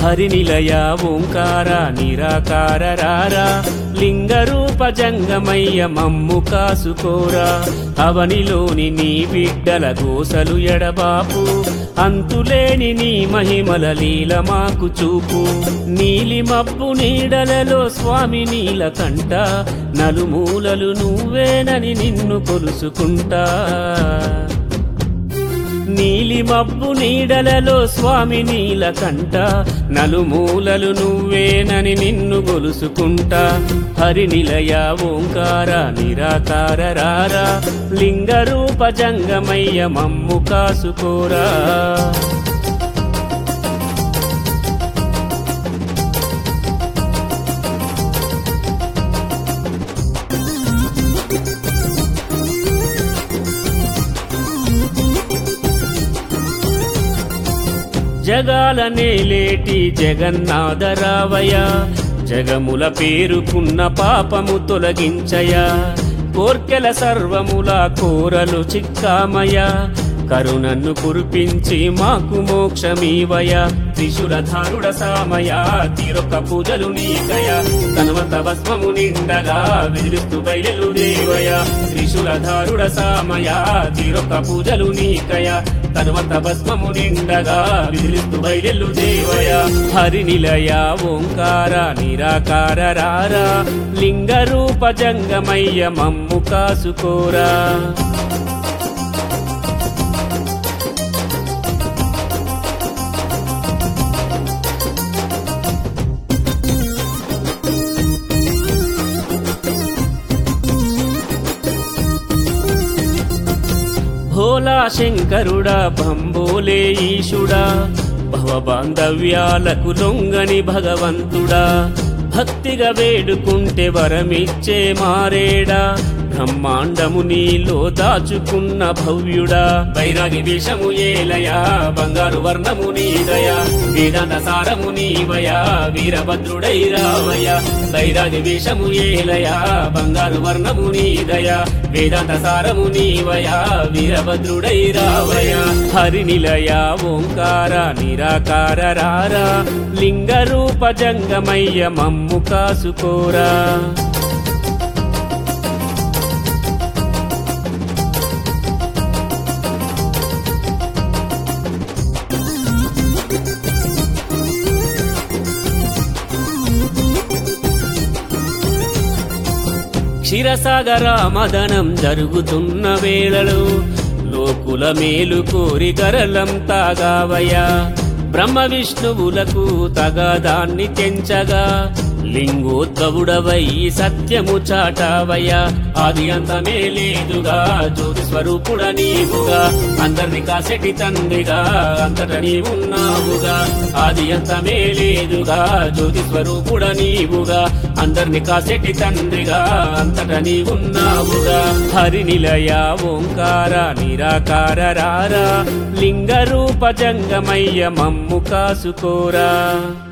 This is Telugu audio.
హరినిలయ ఓంకార నిరాకార రారా లింగరూప జంగమయ్య మమ్ము కాసుకోరా అవనిలోని నీ బిడ్డల గోసలు ఎడబాపు అంతులేని నీ మహిమల లీల మాకు చూపు నీలి మబ్బు నీడలలో స్వామి నీలకంఠ నలుమూలలు నువ్వేనని నిన్ను కొలుసుకుంటా నీలి మబ్బు నీడలలో స్వామి నీలకంఠ నలుమూలలు నువ్వేనని నిన్ను గొలుసుకుంటా హరినిలయ ఓంకార నిరాకార రారా లింగరూప జంగమయ్య మమ్ము కాసుకోరా జగాల నేలేటి జగన్నాథరావయ జగముల పేరుకున్న పాపము తొలగించయ కోర్కెల సర్వముల కోరలు చిక్కామయ కరుణను కురిపించి మాకు మోక్షమీవయ త్రిశూలధారుడ సామయ తీరొక్క పూజలు నీకయ తనవంత భస్మము నిండగా విదిలిస్తూ బయలు దేవయ త్రిశూలధారుడ సామయ తీరొక్క పూజలు నీకయ తనవంత భస్మము నిండగా విదిలిస్తూ బయలు దేవయ హరినిలయ ఓంకార నిరాకార రారా లింగరూప జంగమయ్య మమ్ము కాసుకోరా భోలా శంకరుడా బంబోలే ఈశుడా భవబాంధవ్యాలకు లొంగని భగవంతుడా భక్తిగా వేడుకుంటే వరమిచ్చే మారేడా బ్రహ్మాండము నీలో దాచుకున్న భవ్యుడా వైరాగి వేషము ఏలయా బంగారు వర్ణము నీదయా వేదాంత సారము నీవయా వీరభద్రుడై రావయ వైరాగి వేషము ఏలయా బంగారు వర్ణము నీదయా వేదాంత సారము నీవయా వీరభద్రుడై రావయ హరినిలయ ఓంకార నిరాకార రారా లింగరూప జంగమయ్య మమ్ము కాసుకోరా క్షీరసాగర మదనం జరుగుతున్న వేళలో లోకుల మేలు కోరి గరలం తాగావయ్యా బ్రహ్మ విష్ణువులకు తగదాన్ని తెంచగా లింగోద్భవుడవై సత్యము చాటావయ్యా ఆది అంతమే లేదుగా జ్యోతి స్వరూపుడ నీవుగా అందరిని కాసెటి తండ్రిగా అంతట నీవున్నావుగా ఆది అంతమే లేదుగా జ్యోతి స్వరూపుడ నీవుగా అందరిని కాసెటి తండ్రిగా అంతట నీవున్నావుగా హరినిలయ ఓంకార నిరాకార రారా లింగరూప జంగమయ్య మమ్ము కాసుకోరా